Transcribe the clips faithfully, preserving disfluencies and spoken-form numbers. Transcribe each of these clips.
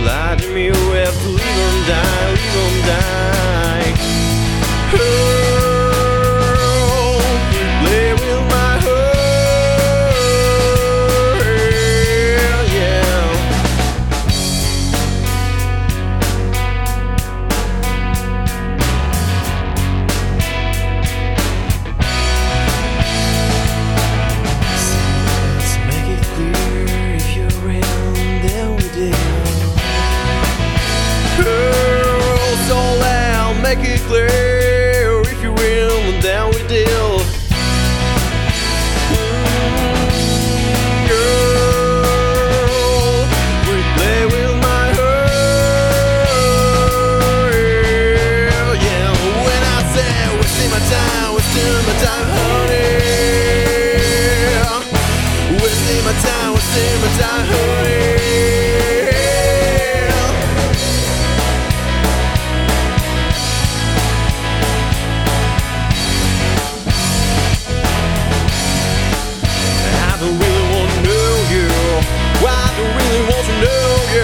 lie to me, we have to leave and die, leave and die. Oh, play with my heart, yeah. Let's make it clear, if you're real, then we deal. Oh, so loud, make it clear, if you're real, and then we deal. Mm, girl, we play with my heart, yeah. When I say wasting my time, wasting my time, honey, wasting my time, wasting my time, honey. I don't really want to know you. I don't really want to know you.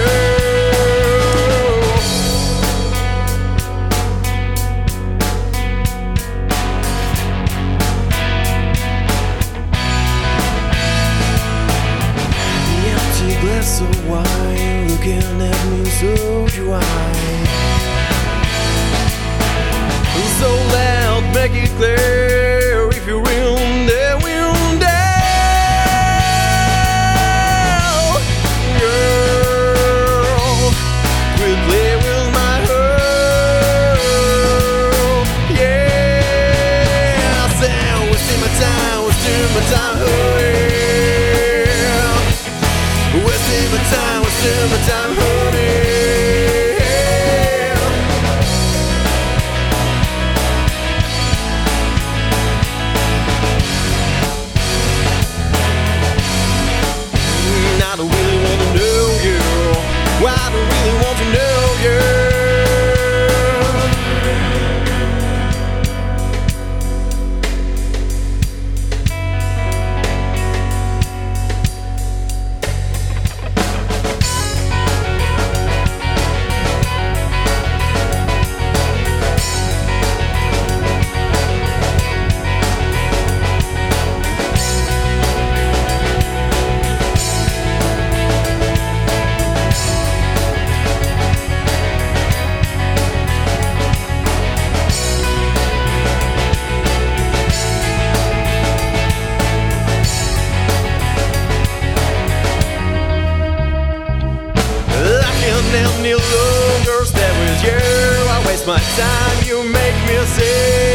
The empty glass of wine looking at me so dry. So loud, make it clear, if you're real, then we'll die. Girl, we'll play with my heart, yeah. I said, wasting my time, wasting my time, honey. Wasting my time, wasting my time, honey. I don't really want to know you. I don't really want to know you. Any longer stay with you. I waste my time, you make me sick.